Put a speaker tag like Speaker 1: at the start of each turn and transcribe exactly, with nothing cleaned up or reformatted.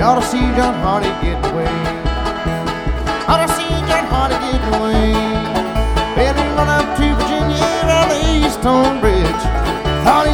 Speaker 1: ought to see John Hardy getting away. Ought to see John Hardy getting away. Well, he run up to Virginia on the Eastern Bridge. Thought he